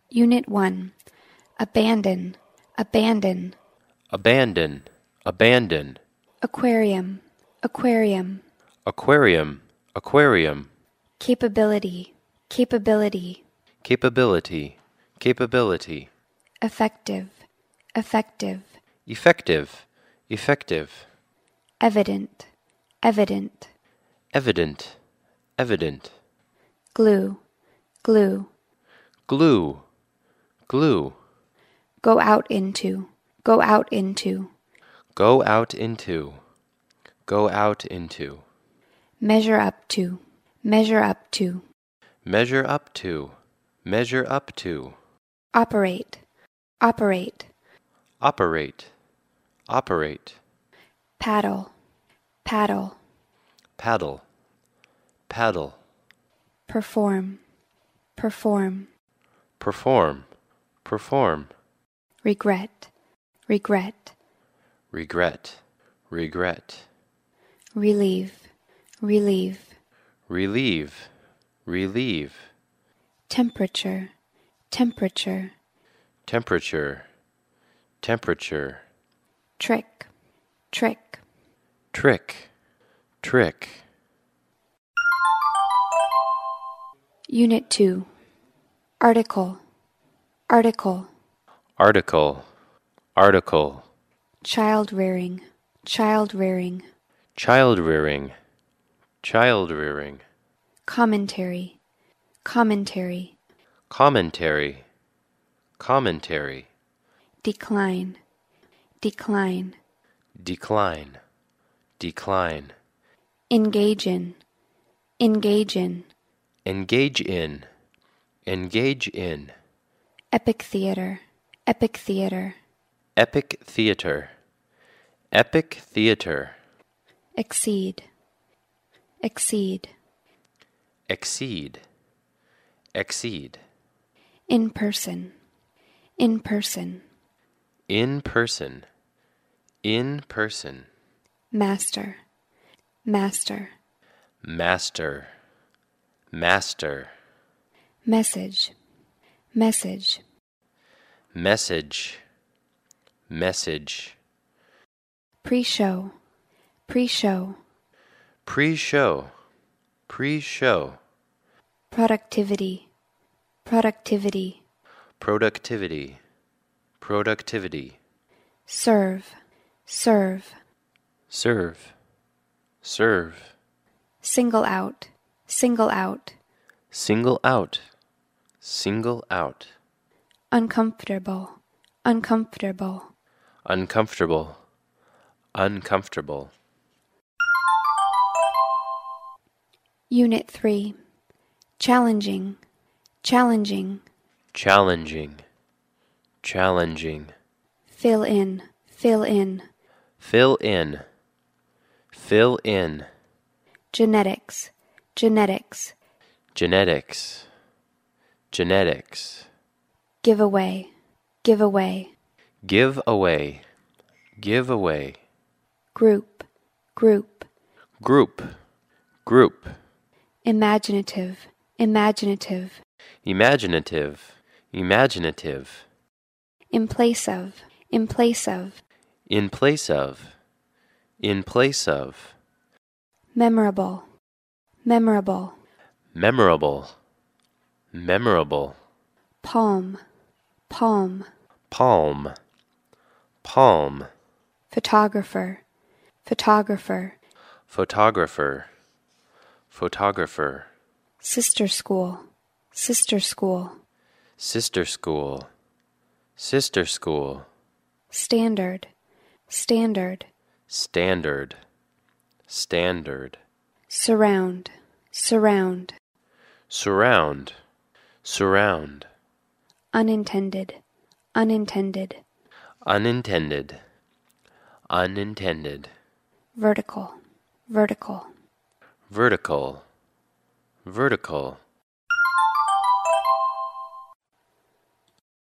Unit 1. Abandon, abandon. Abandon, abandon. Aquarium, aquarium. Aquarium, aquarium. Capability, capability. Capability, capability. Effective, effective. Effective, effective. Evident, evident. Evident, evident. Glue, glue. Glue, glue. Go out into, go out into. Go out into, go out into. Measure up to, measure up to. Measure up to, measure up to. Operate, operate. Operate, operate. Paddle, paddle. Paddle, paddle. Perform, perform. Perform, perform. Regret, regret. Regret, regret. Relieve, relieve. Relieve, relieve. Temperature, temperature. Temperature, temperature. Trick, trick. Trick, trick. Unit 2. Article, article. Article, article. Child rearing, child rearing. Child rearing, child rearing. Commentary, commentary. Commentary, commentary. Decline, decline. Decline, decline. Engage in, engage in. Engage in, engage in. Epic theater, epic theater. Epic theater, epic theater. Exceed, exceed. Exceed, exceed. In person, in person. In person, in person. Master, master. Master, master. Message, message. Message, message. Pre-show, pre-show. Pre-show, pre-show. Productivity, productivity. Productivity, productivity. Serve, serve. Serve, serve. Single out, single out. Single out, single out. Uncomfortable, uncomfortable. Uncomfortable, uncomfortable. Unit 3. Challenging, challenging. Challenging, challenging. Fill in, fill in. Fill in, fill in. Genetics, genetics. Genetics, genetics. Give away, give away. Give away, give away. Group, group. Group, group. Imaginative, imaginative. Imaginative, imaginative. In place of, in place of. In place of, in place of. Memorable, memorable. Memorable, memorable. Palm, palm. Palm, palm. Photographer, photographer. Photographer, photographer. Sister school, sister school. Sister school, sister school. Standard, standard. Standard, standard. Surround, surround. Surround, surround. Unintended, unintended. Unintended, unintended. Vertical, vertical. Vertical, vertical.